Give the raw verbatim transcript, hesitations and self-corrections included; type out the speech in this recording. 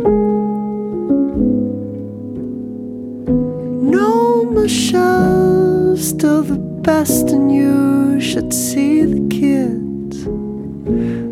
No, Michelle, still the best, and you should see the kids.